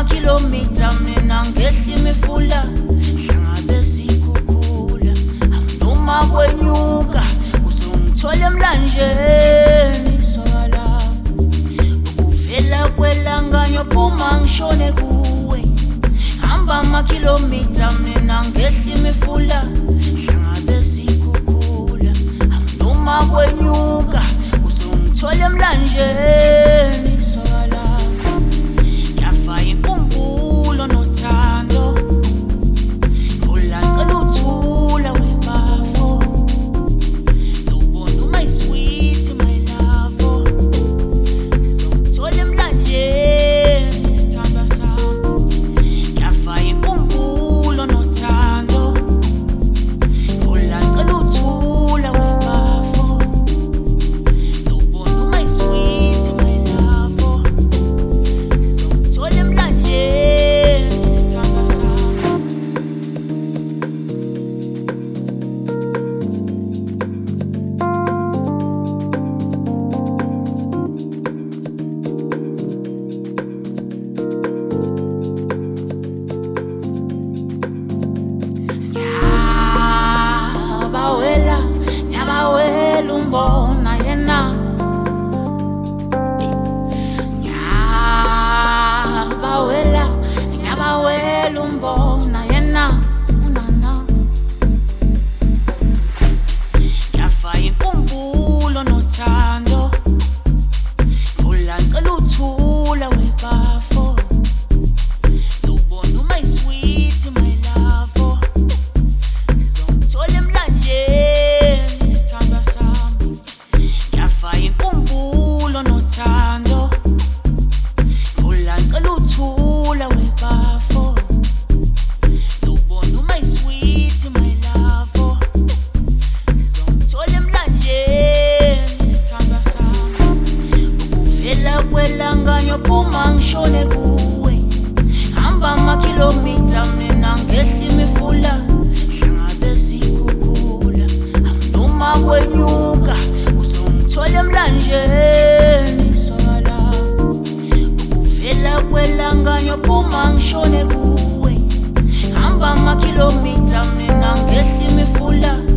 Kilometer mina ngehla imifula hlangabe sikhukhula noma kwenyuka uzongithola emlanjeni sola uvela kwelanganyo phuma ngishone kuwe hamba kilometer mina ngehla imifula hlangabe sikhukhula noma kwenyuka uzongithola emlanjeni Umbona yena nyabawela umbona yena unana yafa inkumbulo nothando vula ngicela uthula webafo ubona uma isweet my love sizongithola emlanjeni isithando sami inkumbulo nothando vula ngicela uthula webafo ubona uma isweet my love sizongithola emlanjeni isithando sami ukuvela kwelanganyo phuma ngishone kuwe hamba kilometer mina ngehla imifula hlangabe sikhukhula noma kwenyuka uzongithola emlanjeni sola ukuvela kwelanganyo phuma ngishone kuwe hamba kilometer mina ngehla imifula